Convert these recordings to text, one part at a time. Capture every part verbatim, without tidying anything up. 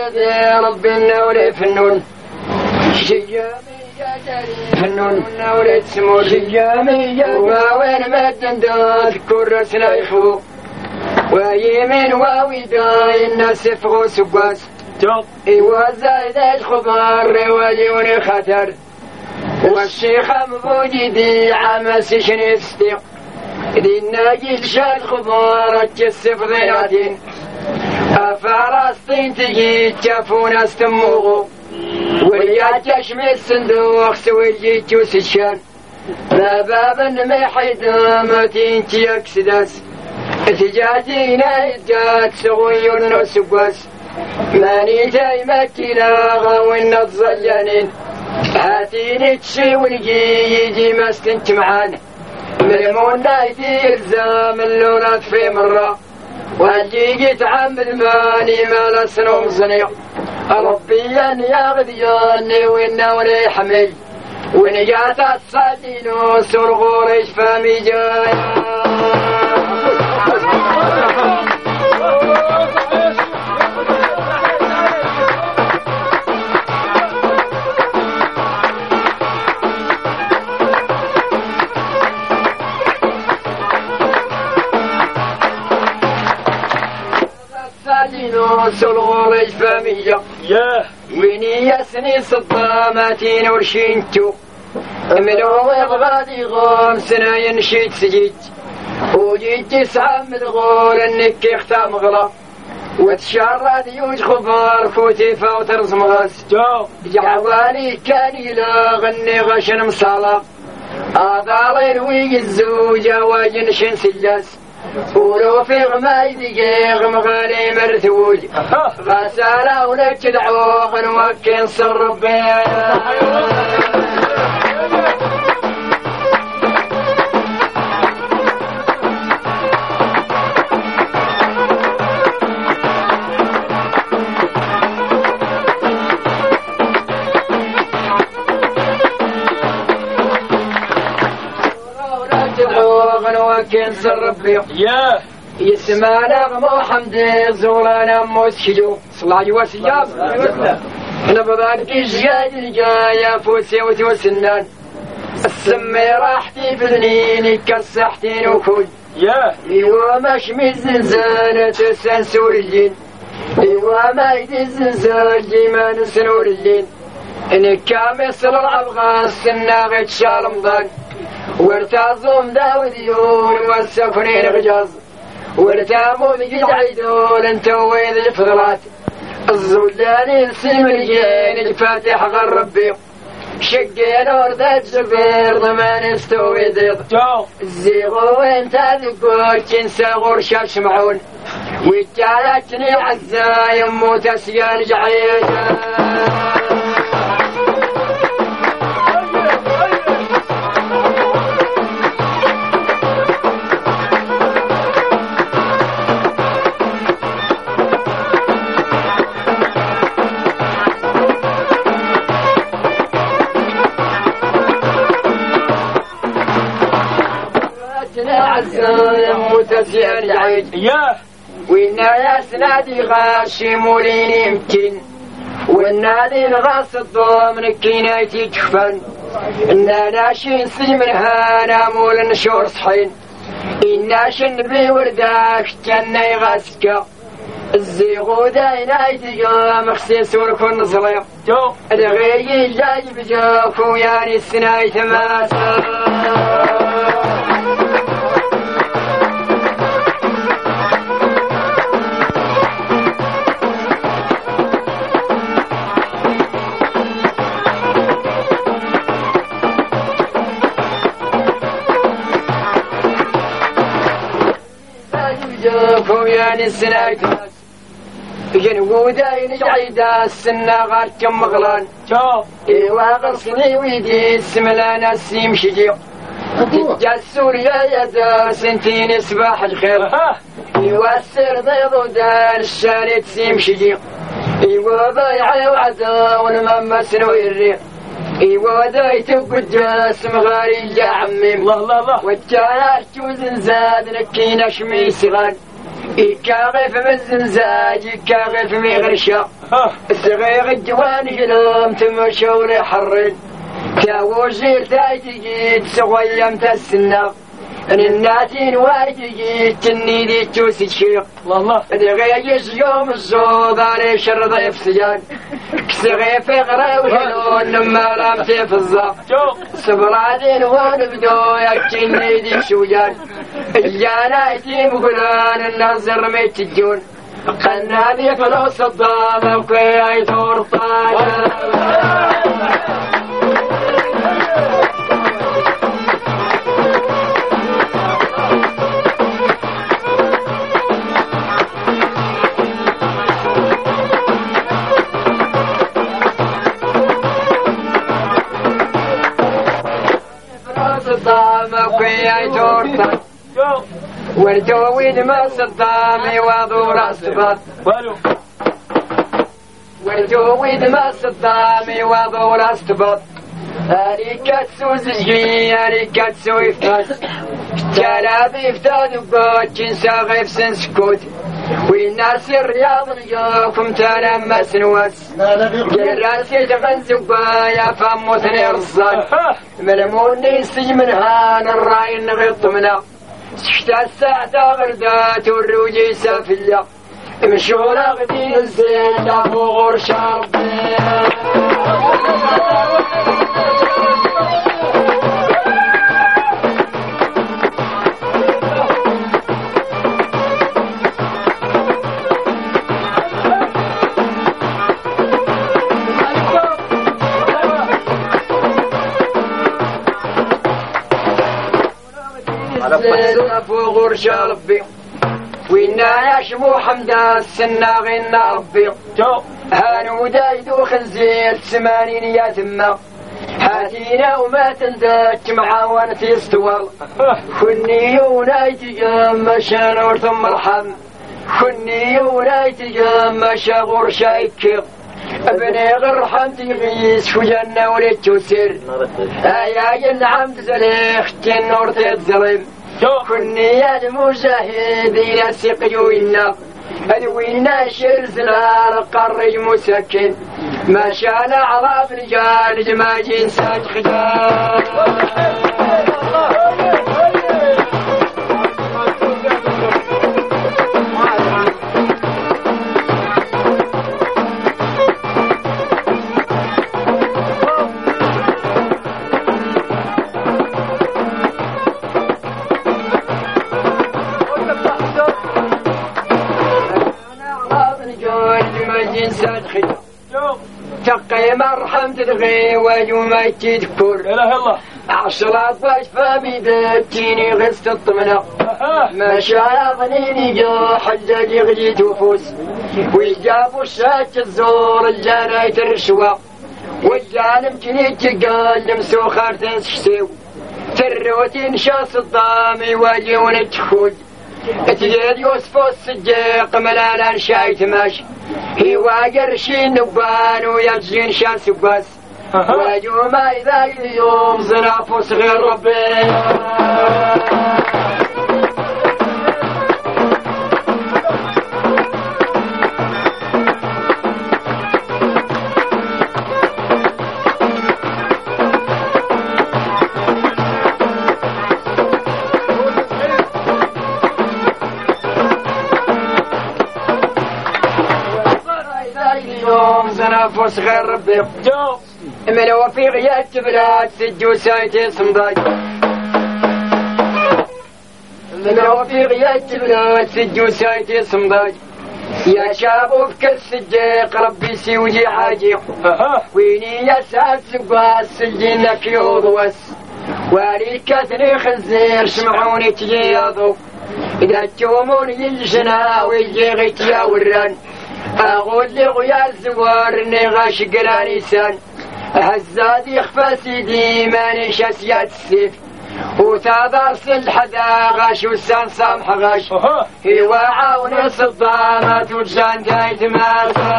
يا رب النور فنون شجامي فنون نور تسمو شجامي وين ما تندات كرسنا يخو ويمين وويداي الناس يفغو سقاس ايوا زايد الخبر ويوني خطر والشيخ مبوجدي عمس شنستي دينا جيل الخبر اتجسف ضياتين افراسطين تجي تشافونا استموغو ويا تشمي الصندوق سوي جيتو سشان باب المحيد متين تيكسداس تجاتينا يجات سوي النسقاس ماني جاي مكينا غاوينا الظلانين هاتيني تشي ونجي يجي ما استنت معانا ملمون نايتي الزام اللونات في مرة واجي يتعامل ماني ما لسنوم صنيع ربي ان يغذياني وينا ولي حمل ونجات الصادين وسرغور فامي جايا سلغور فامية ياه ويني يسني صداماتين ورشينتو ملو غادي غام سنة ينشيت سجيت وجيت تسعة من غور انك يختام غلا وتشرد يوج خبار فوتي فوت رزمغاس جعوالي كان يلا غني غشن مصالح اضالين ويجي الزوجة واجن شن سجاس ولو في غمايدي غمغاني مرثوج غسالة ولك دعوة غنوكين صر بيا غنوكين صر بيا ياه يسمعنا غمو حمدي زورانا موسكيو صلاة وسيام نبضان كيشجاج الجاية فوسي وتوسنان السمي راحتي بذنيني كالسحتين وكل ياه ايوا ماش من زنزانة السنسور اللين ايوا ما يدي الزنزان جيمان سنور اللين انك كامسر العبغان سنا غيت شارمضان وارتازم داوديون والسفرين غجاز ورتامو ذي عيدون انتو وين الفضلات الزولاني السمريين الفاتح غربي شقين وردات زفير ضمان استوي ضيض الزيغو انت ذكور كنسا غرشا شمعون وجالتني عزا يمو تسيان جعيدا متسيان جعيد ياه وإنا يا سنادي غاشي مولين يمكن والنادي الغاص الضوم كينايتي كفن إنا ناشين سلمن هانا مول نشور صحين إنا شنبي ورداك جنة يغاسكا الزيغو داينا يتجا مخسيس وركون نصليق الغيي جاي بجاكو يعني السناي تماسا يعني السنة جنو داين جعيدا السنة غار كم مغلان ايوا غرصني ويدي السملانة السيم شجيع تجا سوريا يدا سنتين صباح الخير ايوا السر ضيض ودار الشارع سيم شجيع ايوا بايع وعدا ونمام سنوي الريق ايوا دايت قداس مغاري يا عمي الله الله الله والجارات وزنزاد نكينا شمي صغار يكاغف من زنزاج يكاغف من غرشة الصغير الجوان جلوم تمشون يحرن تاوزير تايتجي تسويم تسنق ان الناتين وايتجي تني دي توسي الشيخ الله دغيس يوم الزوض على شر ضيف سجان كسغي في غرا وجنون لما لم تفزق صبراتين ونبدو يكتني دي شوجان الجانا يتيم قلان النظر ميتجون قلنا ذي فلوس الضامة وكي يثور طايا والجوين ما صدامي وضور أصبط والجوين ما صدامي وضور أصبط أريكات سوزجي أريكات سويفاس جلابي فتاد وقوت جنسا غيف سنسكوت والناس الرياض اليوم تلمى سنواس جراسي تغنز وقايا فموتني رصاد ملموني سجمنها نراي نغط منا شتا الساعة غردات والروجي سافلة مشغولة غدين الزين أبو غرش ربي فوق غرش ربي وإنا يشمو حمدا السنا غينا ربي هانو دايدو خنزير ثمانين يا ثما هاتينا وما تندك معاونة يستوال خني يونايتي جام شانور ثم رحم خني يونايتي جام شاغور شايكير ابني غرحم تغيس شو جنة وليت توسير ايا ينعم تزليخ تنور تتزرم كني المجاهدين سقيونا أدوينا شرزنا القرج مسكن ما شاء على رجال جماجين ساج خجال تقي مرحم تدغي ويوم تذكر لا اله الله عشرات واش فامي دتيني غست الطمنة ما شاء ظنيني جو حجاج يغجي تفوس ويجابوا الشاك الزور الجانايت الرشوة والجانم جنيت تقال مسوخار تنسحسيو تروتين شاس الضامي واجيون تخوج اتجاد يوسف الصديق ملالا شايت ماشي هي واقرشين نبان ويبزين شاس وباس واجو ما إذا اليوم زنافو صغير ربي زنافو صغير ربي من هو في غياب بلاد سجو سايتي صمداج من هو في غياب بلاد سجو سايتي صمداج يا شابو في السجيق ربي سيوجي حاجي ويني يا سعد سقاس سجينا في وضوس واري كثري خزير سمعوني تجياضو إذا تشوموني الجنا ويجي غيتيا وران أقول لي غيال زوار إني غاشق الانسان هزاد يخفى سيدي ماني شاسيات السيف وتاضر سلحدا غاش والسان سامح غاش هي وعاون صدامات وجان دايت ماسا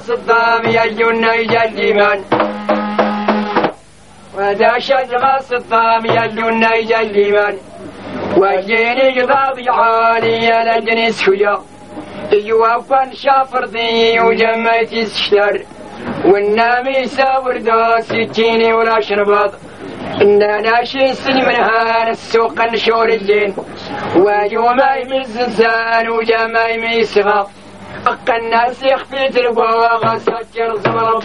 صدام يجونا يجلمان وذا شجرة صدام يجونا يجلمان وجيني قضاب عالي لجني سكجا يوفن شافر ذي وجميتي الشتر والنامي ساور دو سكيني ولا شرباط إنا ناشي سلمنها السوق نشور الدين ويوما يمز الزان وجما يميسغا أقا الناس يخفي تلقوا سكر زمر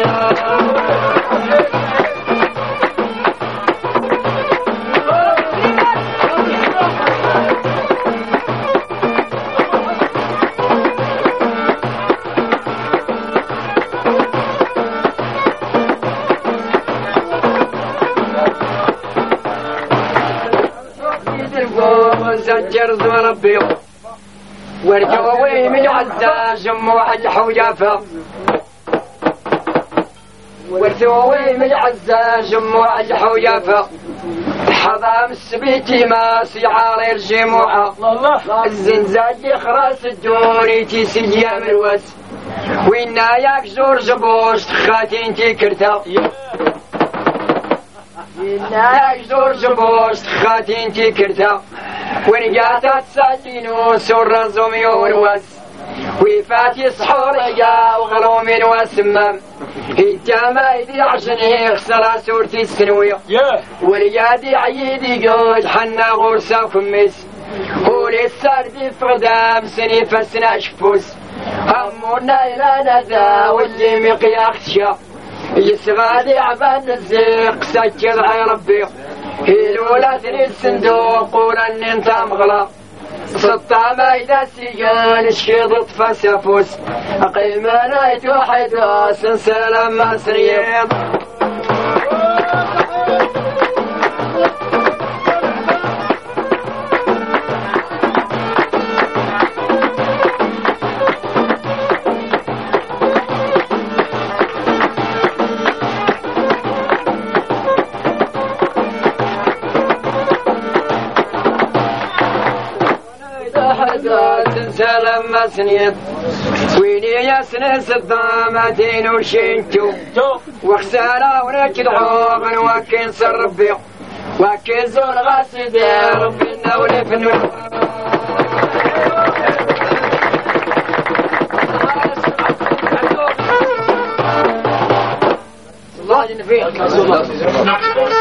زجر ذو ربي ورجوي من عزة جموع الحوجافة ورجوي من عزة جموع الحوجافة حضام السبيتي ما سيعار الجموعة الزنزاج خراس الدوري تيسيا من الوس وينا ياك زور جبوش تخاتين تيكرتا وينا ياك زور جبوش تخاتين تيكرتا ورقاتات ساتينو سور الزومي والوس ويفاتي صحوريا وغروم وسمام الجامع يدي عشان خسر سورتي السنوية وريادي عيدي قول حنا غرسة وكمس هولي السردي فقدام سني فسنا شفوس همونا إلى نذا واللي مقياخ تشا يسغادي عبان الزيق سجل على ربي هيلولا ثري الصندوق ولن انت مغلا سطا ما إذا سيجان الشيض فسفوس قيمة نايت واحد سنسلم ما سريب لما سنيت ويني يا سنة صدامتين وشنتو وخسارة ونكد عوبا وكين صر ربي وكين زور غاسد يا ربي النولي في النور الله جنفيك